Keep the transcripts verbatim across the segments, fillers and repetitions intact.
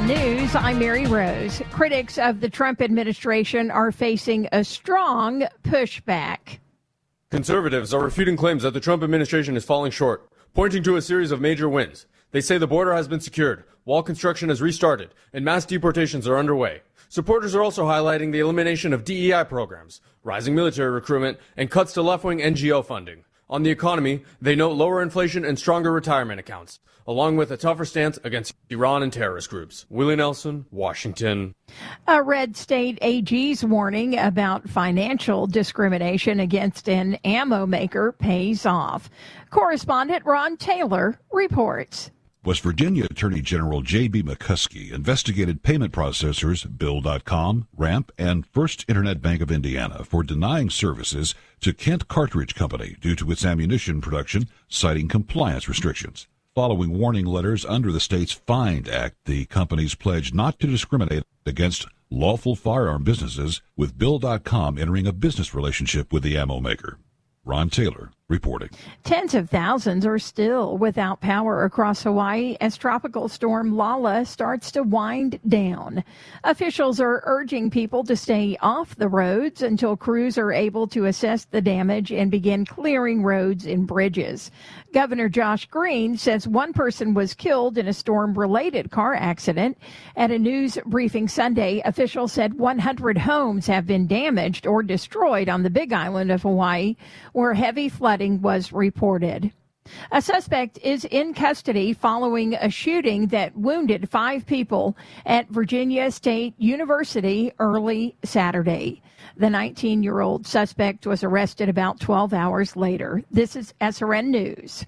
N News, I'm Mary Rose. Critics of the Trump administration are facing a strong pushback. Conservatives are refuting claims that the Trump administration is falling short, pointing to a series of major wins. They say the border has been secured, wall construction has restarted, and mass deportations are underway. Supporters are also highlighting the elimination of D E I programs, rising military recruitment, and cuts to left-wing N G O funding. On the economy, they note lower inflation and stronger retirement accounts, along with a tougher stance against Iran and terrorist groups. Willie Nelson, Washington. A red state A G's warning about financial discrimination against an ammo maker pays off. Correspondent Ron Taylor reports. West Virginia Attorney General J B. McCuskey investigated payment processors Bill dot com, Ramp, and First Internet Bank of Indiana for denying services to Kent Cartridge Company due to its ammunition production, citing compliance restrictions. Following warning letters under the state's FIND Act, the companies pledged not to discriminate against lawful firearm businesses, with Bill dot com entering a business relationship with the ammo maker. Ron Taylor reporting. Tens of thousands are still without power across Hawaii as Tropical Storm Lala starts to wind down. Officials are urging people to stay off the roads until crews are able to assess the damage and begin clearing roads and bridges. Governor Josh Green says one person was killed in a storm-related car accident. At a news briefing Sunday, officials said one hundred homes have been damaged or destroyed on the Big Island of Hawaii, where heavy flooding was reported. A suspect is in custody following a shooting that wounded five people at Virginia State University early Saturday. The nineteen-year-old suspect was arrested about twelve hours later. This is S R N News.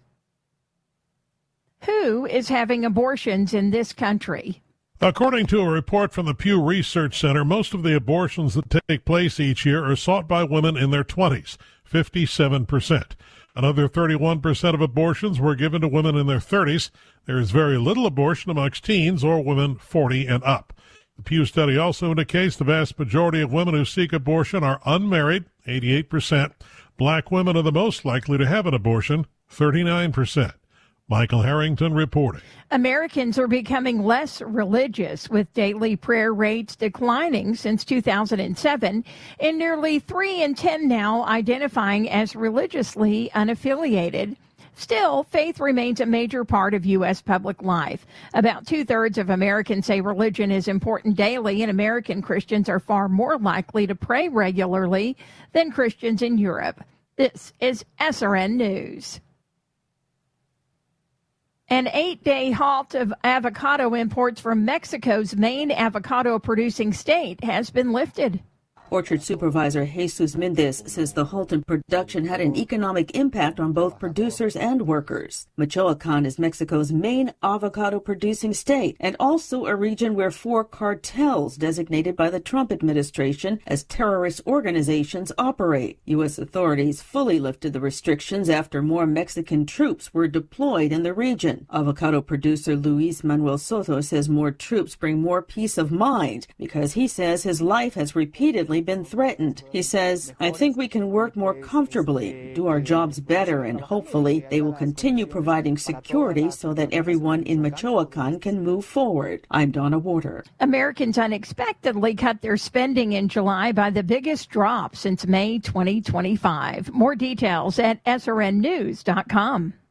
Who is having abortions in this country? According to a report from the Pew Research Center, most of the abortions that take place each year are sought by women in their twenties, fifty-seven percent. Another thirty-one percent of abortions were given to women in their thirties. There is very little abortion amongst teens or women forty and up. The Pew study also indicates the vast majority of women who seek abortion are unmarried, eighty-eight percent. Black women are the most likely to have an abortion, thirty-nine percent. Michael Harrington reporting. Americans are becoming less religious, with daily prayer rates declining since two thousand seven, and nearly three in ten now identifying as religiously unaffiliated. Still, faith remains a major part of U S public life. About two-thirds of Americans say religion is important daily, and American Christians are far more likely to pray regularly than Christians in Europe. This is S R N News. An eight-day halt of avocado imports from Mexico's main avocado-producing state has been lifted. Orchard Supervisor Jesus Mendez says the halt in production had an economic impact on both producers and workers. Michoacan is Mexico's main avocado-producing state and also a region where four cartels designated by the Trump administration as terrorist organizations operate. U S authorities fully lifted the restrictions after more Mexican troops were deployed in the region. Avocado producer Luis Manuel Soto says more troops bring more peace of mind because he says his life has repeatedly been threatened. He says, I think we can work more comfortably, do our jobs better, and hopefully they will continue providing security so that everyone in Michoacan can move forward. I'm Donna Warder. Americans unexpectedly cut their spending in July by the biggest drop since May twenty twenty-five. More details at S R N news dot com.